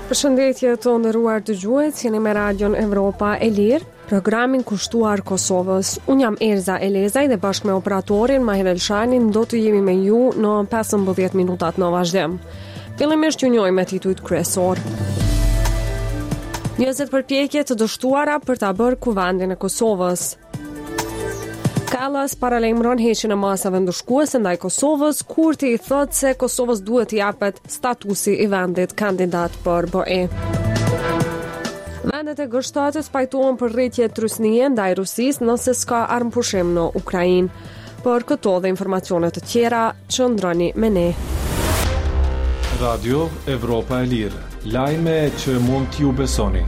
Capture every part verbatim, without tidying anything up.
Përshëndetje të nderuar dëgjues, jeni me Radion Evropa e Lirë, programin kushtuar Kosovës. Unë jam Erza Elezaj dhe bashkë me operatorin Mahir Elshanin do të jemi me ju në pesëmbëdhjetë minutat në vazhdim. Fillimisht ju njohim me titujt kryesor. njëzet përpjekje të dështuara për ta bërë kuvendin e Kosovës. Kallas paralajmëron heqjen e masave ndëshkuese ndaj Kosovës, Kurti i thotë se Kosovës duhet i japet statusi i vendit kandidat për B E. Vendet e G shtatës pajtohen për rritje trysnie ndaj Rusisë nëse s'ka armëpushim në Ukrainë. Për këto dhe informacione të tjera, qëndroni me ne. Radio Evropa e Lirë, lajme që mund t'ju besoni.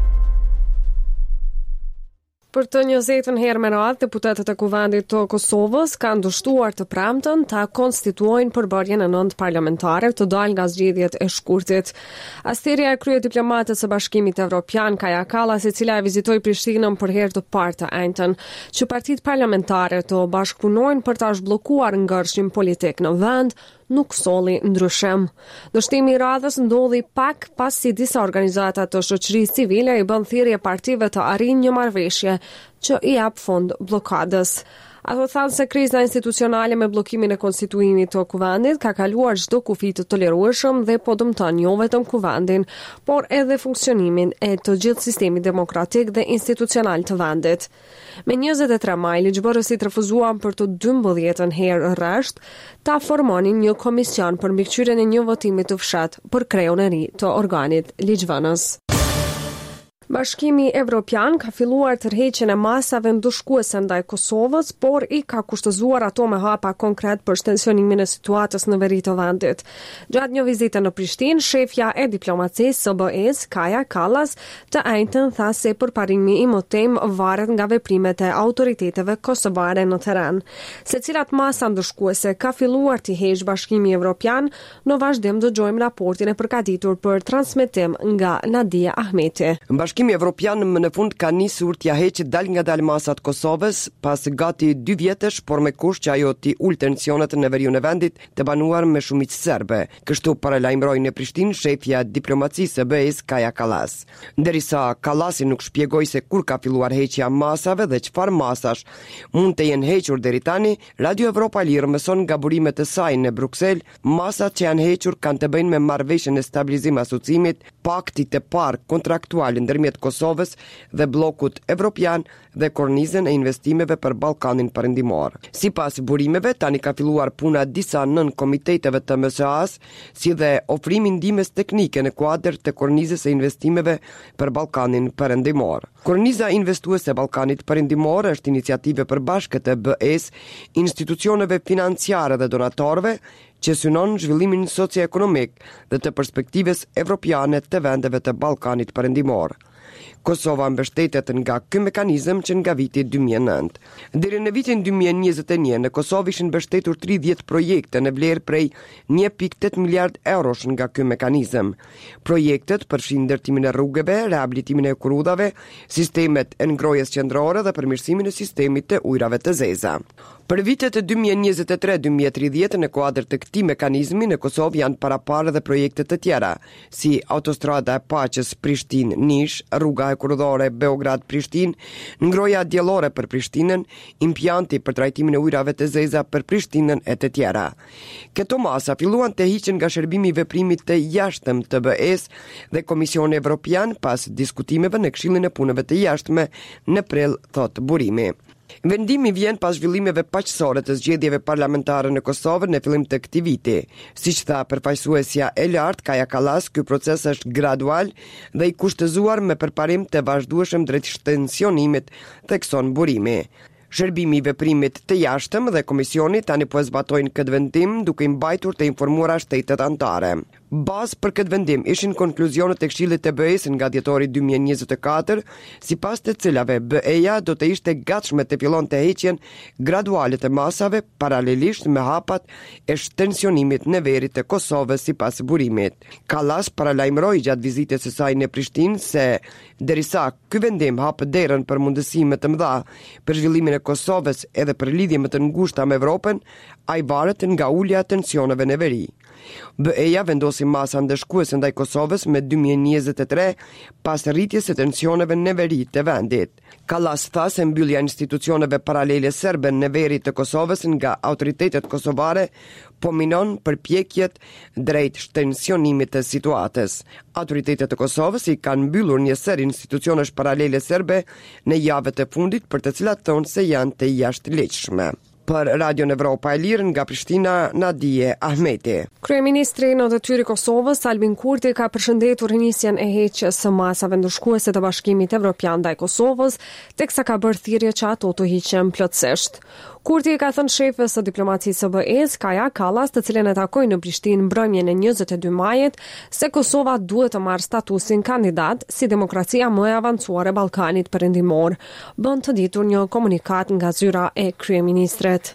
Për të njëzetën herë me radhë, deputetët e kuvendit të Kosovës kanë dështuar të premtën ta konstituojnë përbërjen e nëntë parlamentare të dalë nga zgjedhjet e shkurtit. Asteria e krye diplomatës së Bashkimit Evropian Kaja Kallas, e cila e vizitoi Prishtinën për herë të parë të ejnëtën, që partitë parlamentare të bashkëpunojnë për ta zhbllokuar ngërshim politik në vend, nuk solli ndryshim. Dështimi i radhës ndodhi pak pasi disa organizata të shoqërisë civile i bën thirrje partive të arrijnë një marrëveshje që i jap fund bllokadës. Ato thanë se kriza institucionale me bllokimin e konstituimit të kuvendit ka kaluar çdo kufi të tolerueshëm dhe po dëmton jo vetëm kuvendin, por edhe funksionimin e të gjithë sistemit demokratik dhe institucional të vendit. Me njëzet e tre maj, ligjbërësit refuzuan për të dymbëdhjetën herë rresht ta formonin një komision për mbikëqyrjen e një votimi të fshehtë për kreun e ri të organit ligjvënës. Bashkimi Evropian ka filluar tërheqjen e masave ndëshkuese ndaj Kosovës, por i ka kushtëzuar ato me hapa konkret për shtensionimin e situatës në veri të vendit. Gjatë një vizite në Prishtinë, shefja e diplomacisë së B E-s, Kaja Kallas, të ejnëtën tha se përparimi i motem varet nga veprimet e autoriteteve kosovare në terren. Secilat masa ndëshkuese ka filluar të heqë Bashkimi Evropian, në vazhdim dëgjojmë raportin e përgatitur për transmetim nga Nadia Ahmeti. Bashkimi Evropian më në fund ka nisur t'ja heqë dal nga dal masat Kosovës pas gati dy vjetësh, por me kusht që ajo t'i ul tensionet në veriun e vendit të banuar me shumicë serbe. Kështu paralajmëroi në Prishtinë shefja diplomacisë së B E-s Kaja Kallas. Ndërsa Kallasi nuk shpjegoi se kur ka filluar heqja masave dhe çfarë masash mund të jenë hequr deri tani, Radio Evropa e Lirë mëson nga burimet e saj në Bruksel, masat që janë hequr kanë të bëjnë me marrëveshjen e stabilizim asociimit, paktit të parë kontraktual ndërmjet Kosovës dhe blokut evropian dhe kornizën e investimeve për Ballkanin Perëndimor. Sipas burimeve, tani ka filluar puna disa nën komiteteve të M S A-s, si dhe ofrimi ndihmës teknike në kuadër të kornizës e investimeve për Ballkanin Perëndimor. Korniza investuese e Ballkanit Perëndimor është iniciativë e përbashkët e B E-s, institucioneve financiare dhe donatorëve që synon zhvillimin socio-ekonomik dhe të perspektivës evropiane të vendeve të Ballkanit Perëndimor. Kosova mbështetet nga ky mekanizëm që nga viti dy mijë e nëntë. Deri në vitin dy mijë e njëzet e një, në Kosovë ishin mbështetur tridhjetë projekte në vlerë prej një pikë tetë miliard eurosh nga ky mekanizëm. Projektet përfshin ndërtimin e rrugëve, rehabilitimin e kurudhave, sistemet e ngrohjes qendrore dhe përmirësimin e sistemit të ujrave të zeza. Për vitet e dy mijë e njëzet e tre dy mijë e tridhjetë në kuadër të këtij mekanizmi në Kosovë janë paraparë dhe projekte të tjera, si autostrada e paqes Prishtinë-Nish, rruga e kurudhore Beograd-Prishtinë, ngrohja diellore për Prishtinën, impjanti për trajtimin e ujrave të zeza për Prishtinën e të tjera. Këto masa filluan të hiqen nga shërbimi i veprimit të jashtëm të B E-s dhe Komisioni Evropian pas diskutimeve në Këshillin e Punëve të Jashtme në prill, thot burimi. Vendimi vjen pas zhvillimeve paqësore të zgjedhjeve parlamentare në Kosovë në fillim të këtij viti. Siç tha përfaqësuesja e lartë Kaja Kallas, ky proces është gradual dhe i kushtëzuar me përparim të vazhdueshëm drejt shtensionimit, thekson burimi. Shërbimi i veprimit të jashtëm dhe komisioni tani po e zbatojnë këtë vendim duke i mbajtur të informuara shtetet anëtare. Bazë për këtë vendim ishin konkluzionet e Këshillit të B E-s nga dhjetori dy mijë e njëzet e katër, sipas të cilave B E-ja do të ishte gatshme të fillonte heqjen graduale të masave paralelisht me hapat e shtensionimit në veri të Kosovës sipas burimit. Kallas paralajmëroi gjatë vizitës së saj në Prishtinë se derisa ky vendim hap derën për mundësi më të mëdha për zhvillimin e Kosovës edhe për lidhje më të ngushta me Evropën, ai varet nga ulja e tensioneve në veri. B E-ja vendosi masa ndëshkuese ndaj Kosovës me dy mijë e njëzet e tre pas rritjes së tensioneve në veri të vendit. Kallas tha se mbyllja e institucioneve paralele serbe në veri të Kosovës nga autoritetet kosovare po minon përpjekjet drejt shtensionimit të situatës. Autoritetet e Kosovës i kanë mbyllur një seri institucionesh paralele serbe në javët e fundit për të cilat thonë se janë të jashtëligjshme. Për Radio Evropa e Lirë nga Prishtina, Nadije Ahmeti. Kryeministri në detyr i Kosovës, Albin Kurti, ka përshëndetur nisjen e heqjes së masave ndëshkuese të Bashkimit Evropian ndaj Kosovës, teksa ka bërë thirrje që ato të hiqen plotësisht. Kurti ka thënë shefes së diplomacisë së B E-s, Kaja Kallas, të cilën e takoi në Prishtinë mbrëmjen e njëzet e dy majit, se Kosova duhet të marrë statusin kandidat si demokracia më e avancuar e Ballkanit Perëndimor, bën të ditur një komunikat nga zyra e kryeministrit.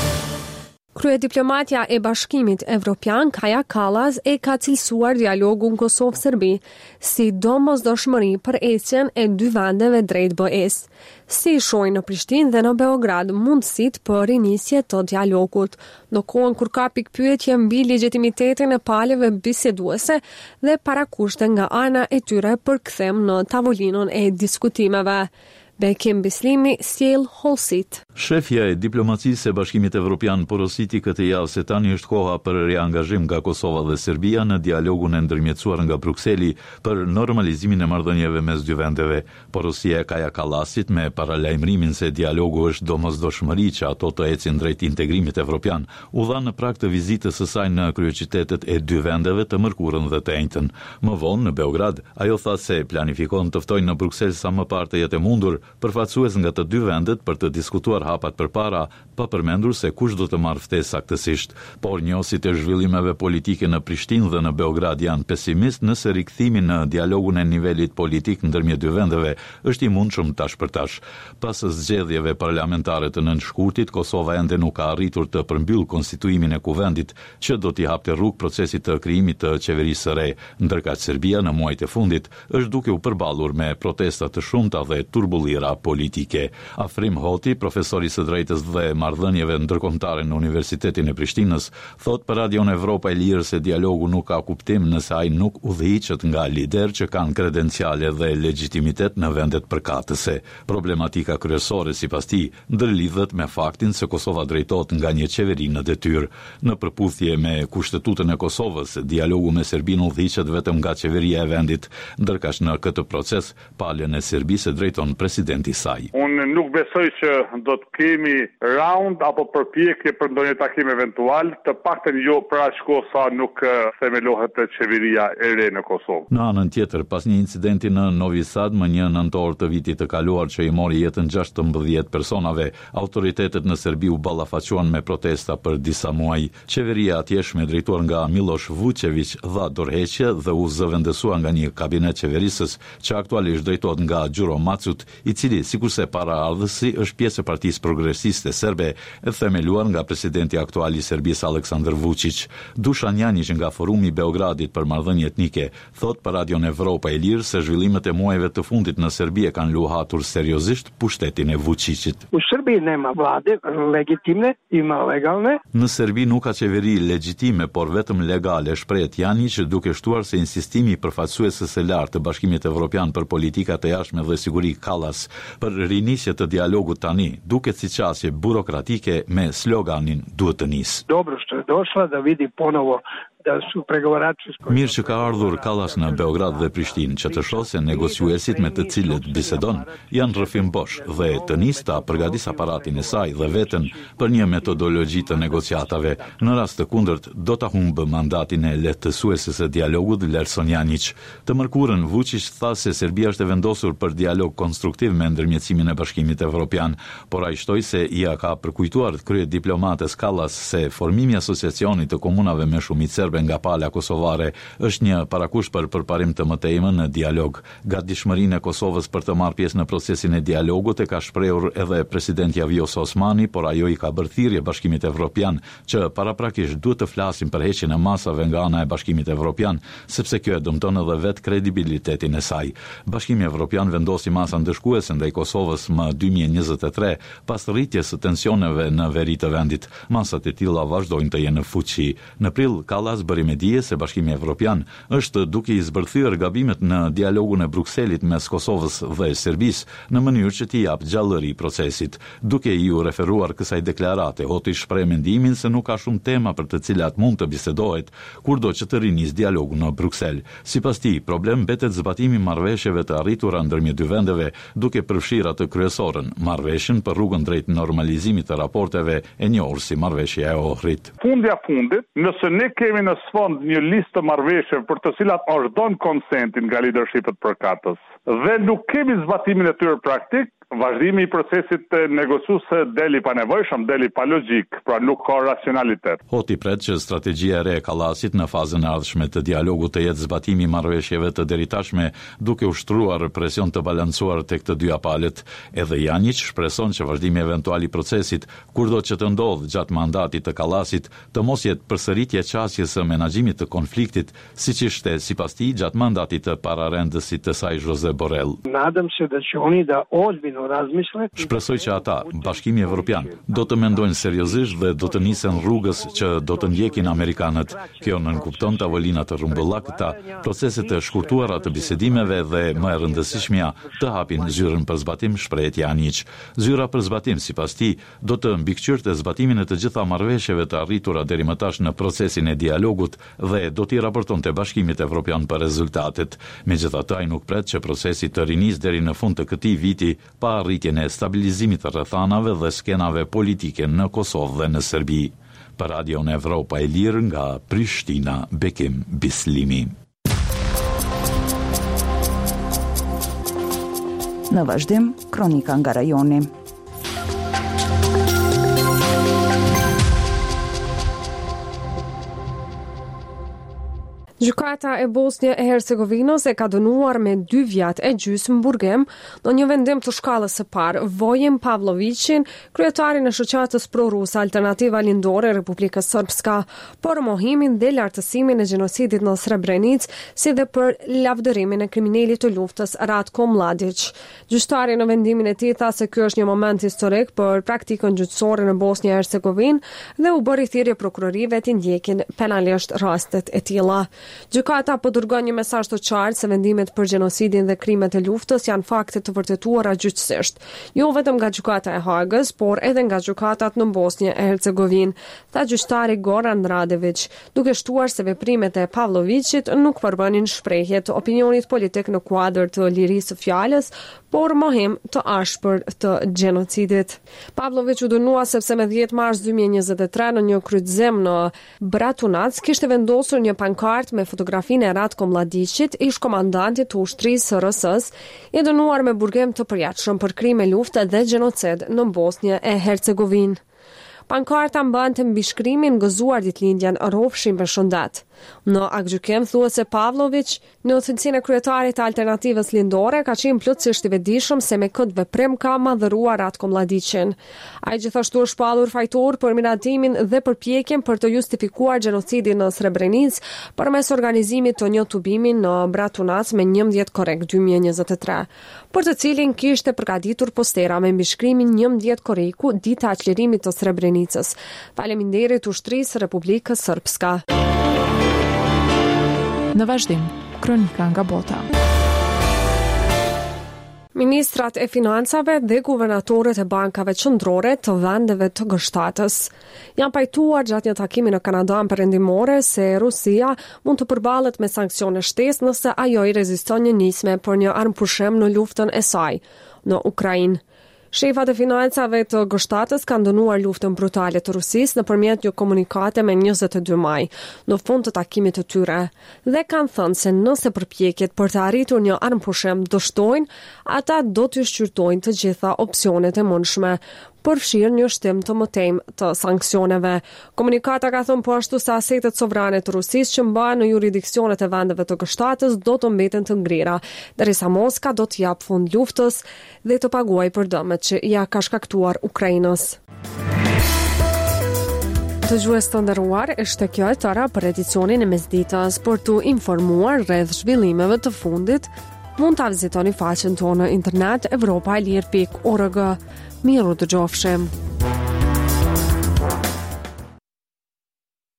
Kryediplomatja e Bashkimit Evropian, Kaja Kallas, e ka cilësuar dialogun Kosovë-Serbi si domosdoshmëri për ecjen e dy vendeve drejt B E-s. Si shohin në Prishtinë dhe në Beograd mundësitë për rinisje të dialogut, në kohën kur ka pikpyetje mbi legjitimitetin e palëve biseduese dhe parakushte nga ana e tyre për kthem në tavolinën e diskutimeve. Bekim Bislimi sjell Holsit. Shefja e diplomacisë e Bashkimit Evropian porositi këtë javë se tani është koha për riangazhim nga Kosova dhe Serbia në dialogun e ndërmjetësuar nga Brukseli për normalizimin e marrëdhënieve mes dy vendeve. Porosia e Kaja Kallasit me paralajmërimin se dialogu është domosdoshmëri që ato të ecin drejt integrimit evropian, u dha në prag të vizitës së saj në kryeqytetet e dy vendeve të mërkurën dhe të enjtën. Më vonë në Beograd, ajo tha se planifikon të ftojnë në Bruksel sa më parë të jetë e mundur përfaqësues nga të dy vendet për të diskutuar hapat përpara, pa përmendur se kush do të marrë ftesë saktësisht. Por njohësit e zhvillimeve politike në Prishtinë dhe në Beograd janë pesimist nëse rikthimi në dialogun e nivelit politik ndërmjet dy vendeve është i mundshëm tash për tash. Pas zgjedhjeve parlamentare të nënshkurtit, Kosova ende nuk ka arritur të përmbyll konstituimin e kuvendit që do t'i hapte rrugë procesit të krijimit të qeverisë së re, ndërkaq Serbia në muajt e fundit është duke u përballur me protesta të shumta dhe turbullira politike. Afrim Hoti, profesori së drejtës dhe marrëdhënieve ndërkombëtare në Universitetin e Prishtinës, thot për Radio Evropa e Lirë se dialogu nuk ka kuptim nëse ai nuk udhëhiqet nga lider që kanë kredenciale dhe legjitimitet në vendet përkatëse. Problematika kryesore sipas tij ndërlidhet me faktin se Kosova drejtohet nga një qeveri në detyrë. Në përputhje me Kushtetutën e Kosovës, dialogu me Serbinë udhëhiqet vetëm nga qeveria e vendit, ndërkaq në këtë proces palën e Serbisë drejton presidenti i saj. Unë nuk besoj që do të kemi round apo përpjekje për ndonjë takim eventual, të paktën jo për aq kohë sa nuk themelohet qeveria e re në Kosovë. Në anën tjetër, pas një incidenti në Novi Sad më një nëntor të vitit të kaluar që i mori jetën gjashtëmbëdhjetë personave, autoritetet në Serbi u ballafaquan me protesta për disa muaj. Qeveria atjeshme drejtuar nga Miloš Vučević dha dorëheqje dhe u zëvendësua nga një kabinet qeverisës që aktualisht drejtohet nga Gjuro Macut, i cili sikurse para ardhësi është pjesë e Partisë Progresiste Serbe, e themeluar nga presidenti aktual i Serbisë Aleksandar Vučić. Dušan Janić nga Forumi i Beogradit për marrëdhënie etnike thot për Radio Evropa e Lirë se zhvillimet e muajve të fundit në Serbi e kanë luhatur seriozisht pushtetin e Vučićit. U Serbiji nema vlade legitimne, ima legalne. Në Serbi nuk ka qeveri legjitime, por vetëm legale, shprehet Janić, duke shtuar se insistimi i përfaqësuesës së lartë të Bashkimit Evropian për politikat e jashtme dhe siguri Kallas për rinisje të dialogut tani duket si qasje burokratike me sloganin duhet të nis. Dobro što je došla da vidi ponovo da su pregovarači. Mirë që ka ardhur Kallas në Beograd dhe Prishtinë që të shohë se negociuesit me të cilët bisedon janë rrëfim bosh dhe të nisë ta përgatis aparatin e saj dhe veten për një metodologji të negociatave. Në rast të kundërt do ta humbë mandatin e lehtësuesës së dialogut Lerson Janić. Të mërkurën Vučić tha se Serbia është e vendosur për dialog konstruktiv me ndërmjetësimin e Bashkimit Evropian, por ai shtoi se ia ka përkujtuar krye diplomates Kallas se formimi i asociacionit të komunave me shumicë serbe nga pala kosovare është një parakusht për përparim të mëtejmën në dialog. Gatishmërinë e Kosovës për të marrë pjesë në procesin e dialogut e ka shprehur edhe presidenti Vjosa Osmani, por ajo i ka bërë thirrje Bashkimit Evropian që paraprakisht duhet të flasim për heqjen e masave nga ana e Bashkimit Evropian, sepse kjo e dëmton edhe vetë kredibilitetin e saj. Bashkimi Evropian vendosi masa ndëshkuese ndaj Kosovës më dy mijë e njëzet e tre pas rritjes së tensioneve në veri të vendit. Masat e tilla vazhdojnë të jenë në fuqi. Në prill, Kallas bëri me dije se Bashkimi Evropian është duke i zbërthyer gabimet në dialogun e Brukselit mes Kosovës dhe Serbisë në mënyrë që t'i jap gjallëri procesit. Duke iu referuar kësaj deklarate, Hoti shpreh mendimin se nuk ka shumë tema për të cilat mund të bisedohet kurdo që të rinis dialogu në Bruksel. Sipas tij, problem mbetet zbatimi marrëveshjeve të arritura ndërmjet dy vendeve, duke përfshirë atë kryesorën, marrëveshjen për rrugën drejt normalizimit të raporteve e njohur si marrëveshja e Ohrit. Fundja fundit, nëse ne kemi në sfond një listë të marrëveshjeve për të cilat është dhënë konsentin nga leadershipet përkatës dhe nuk kemi zbatimin e tyre praktik, vazhdimi i procesit negociuese deli pa nevojshëm, deli pa logjik, pra nuk ka racionalitet. Hoti pret që strategjia e re e Kallasit në fazën e ardhshme të dialogut të jetë zbatimi i marrëveshjeve të deritashme, duke ushtruar presion të balancuar tek të dyja palët. Edhe Janić shpreson që vazhdimi eventual i procesit, kurdo që të ndodhë gjatë mandatit të Kallasit, të mos jetë përsëritje e qasjes së menaxhimit të konfliktit, siç ishte sipas tij gjatë mandatit të pararendësit të saj Jose Borrell. Nadam se da će oni da ozbiljno razmisle. Shpresoj që ata, Bashkimi Evropian, do të mendojnë seriozisht dhe do të nisen rrugës që do të ndjekin amerikanët. Kjo nënkupton tavolina të rrumbullakëta, proceset e shkurtuara të bisedimeve dhe më e rëndësishmja të hapin zyrën për zbatim, shprehet Janić. Zyra për zbatim, sipas tij, do të mbikëqyrte zbatimin e të gjitha marrëveshjeve të arritura deri më tash në procesin e dialogut dhe do t'i raportonte Bashkimit Evropian për rezultatet. Megjithatë, ai nuk pret që procesi të rinis deri në fund të këtij viti pa arritjen e stabilizimit të rrethanave dhe skenave politike në Kosovë dhe në Serbi. Për Radion Evropa e Lirë nga Prishtina, Bekim Bislimi. Në vazhdim, kronika nga rajoni. Gjykata e Bosnjë e Hercegovinos e ka dënuar me dy vjet e gjysmë burgim në një vendim të shkallës së parë Vojin Pavlovićin, kryetarin e shoqatës pro-ruse Alternativa Lindore e Republikës Srpska, për mohimin dhe lartësimin e gjenocidit në Srebrenicë, si dhe për lavdërimin e kriminalit të luftës Ratko Mladić. Gjyqtari në vendimin e tij tha se ky është një moment historik për praktikën gjyqësore në Bosnjë e Hercegovinë dhe u bëri thirrje prokurorive të ndjekin penalisht rastet e tilla. Gjykata po dërgon një mesazh të qartë se vendimet për gjenocidin dhe krimet e luftës janë fakte të vërtetuara gjyqësisht, jo vetëm nga gjykata e Hagës, por edhe nga gjykatat në Bosnjë e Hercegovinë, tha gjyqtari Goran Radević, duke shtuar se veprimet e Pavlovićit nuk përbënin shprehje të opinionit politik në kuadër të lirisë së fjalës, por mohim të ashpër të gjenocidit. Pavlović u dënua sepse me dhjetë mars dy mijë e njëzet e tre në një kryqëzim në Bratunac kishte vendosur një pankartë me fotografinë e Ratko Mladićit, ish komandantit të ushtrisë R S-s, i dënuar me burgim të përjatshëm për krime lufte dhe gjenocid në Bosnjë e Hercegovinë. Pankarta mbante mbi shkrimin gëzuar ditëlindjen rrofshim me shëndet. Në aktgjykim thuhet se Pavlović, në cilësinë e kryetarit të Alternativës Lindore, ka qenë plotësisht i vetëdijshëm se me këtë veprim ka madhëruar Ratko Mladićin. Ai gjithashtu është shpallur fajtor për miratimin dhe përpjekjen për të justifikuar gjenocidin në Srebrenicë përmes organizimit të një tubimi në Bratunac me njëmbëdhjetë korrik dy mijë e njëzet e tre, për të cilin kishte përgatitur postera me mbi shkrimin njëmbëdhjetë korriku dita e çlirimit të Srebrenicës. Faleminderit ushtrisë Republikës Srpska. Në vazhdim, kronika nga bota. Ministrat e financave dhe guvernatorët e bankave qendrore të vendeve të G-shtatës janë pajtuar gjatë një takimi në Kanadën perëndimore se Rusia mund të përballet me sanksione shtesë nëse ajo i reziston një nisme për një armëpushim në luftën e saj në Ukrainë. Shefat e financave të G-shtatës kanë dënuar luftën brutale të Rusisë nëpërmjet një komunikate me njëzet e dy maj, në fund të takimit të tyre, dhe kanë thënë se nëse përpjekjet për të arritur një armëpushim dështojnë, ata do të shqyrtojnë të gjitha opsionet e mundshme, përfshirë një shtim të mëtejmë të sanksioneve. Komunikata ka thënë po ashtu se asetet sovrane të Rusisë që mbahen në jurisdiksionet e vendeve të G-shtatës do të mbeten të ngrira, derisa Moska do të jap fund luftës dhe të paguajë për dëmet që ja ka shkaktuar Ukrainës. Të gjues të nderuar, është kjo e tëra për edicionin e mesditës. Për të informuar rreth zhvillimeve të fundit, mund të vizitoni faqen tonë në internet evropa e lirë pikë org. Miru të gjofshim.